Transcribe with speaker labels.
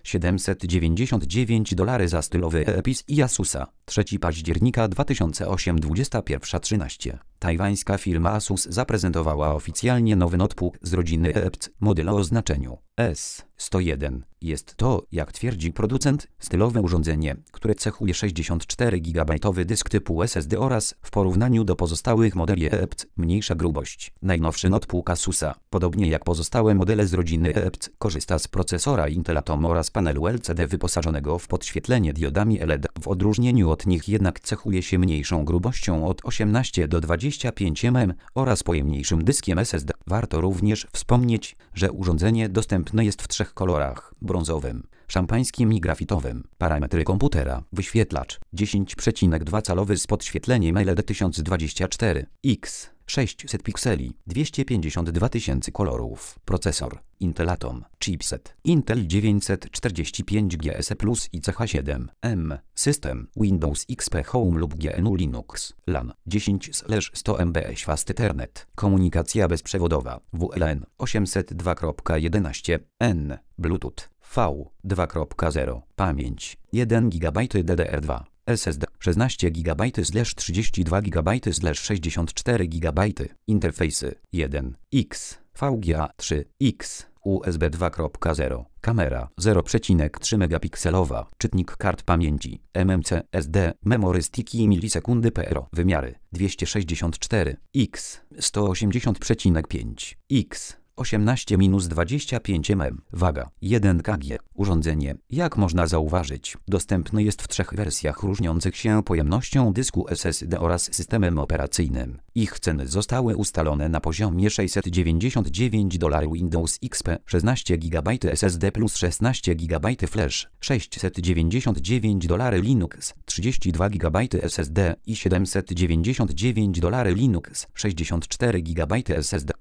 Speaker 1: $799 za stylowy epis i Asusa. 3 października 2008 21:13. Tajwańska firma Asus zaprezentowała oficjalnie nowy notebook z rodziny EEPC, model o oznaczeniu S101. Jest to, jak twierdzi producent, stylowe urządzenie, które cechuje 64 GB dysk typu SSD oraz, w porównaniu do pozostałych modeli EEPC, mniejsza grubość. Najnowszy notebook Asusa, podobnie jak pozostałe modele z rodziny EEPC, korzysta z procesora Intel Atom oraz panelu LCD wyposażonego w podświetlenie diodami LED. W odróżnieniu od nich jednak cechuje się mniejszą grubością od 18 do 25 mm oraz pojemniejszym dyskiem SSD. Warto również wspomnieć, że urządzenie dostępne jest w 3 kolorach: brązowym, szampańskim i grafitowym. Parametry komputera: wyświetlacz 10,2 calowy z podświetleniem LED 1024x 600 pikseli, 252 000 kolorów. Procesor Intel Atom. Chipset Intel 945GS Plus i CH7M. System Windows XP Home lub GNU Linux. LAN 10/100 MB Fast Ethernet. Komunikacja bezprzewodowa WLAN 802.11n. Bluetooth V 2.0. Pamięć 1 GB DDR2. SSD 16 GB/32 GB/64 GB. Interfejsy 1x, VGA 3x, USB 2.0. Kamera 0,3 megapikselowa. Czytnik kart pamięci MMC SD. Memory sticky milisekundy PRO. Wymiary 264x 180,5x 18-25 mm. Waga 1 kg. Urządzenie, jak można zauważyć, dostępne jest w 3 wersjach różniących się pojemnością dysku SSD oraz systemem operacyjnym. Ich ceny zostały ustalone na poziomie $699 Windows XP, 16 GB SSD plus 16 GB flash, $699 Linux, 32 GB SSD i $799 Linux, 64 GB SSD.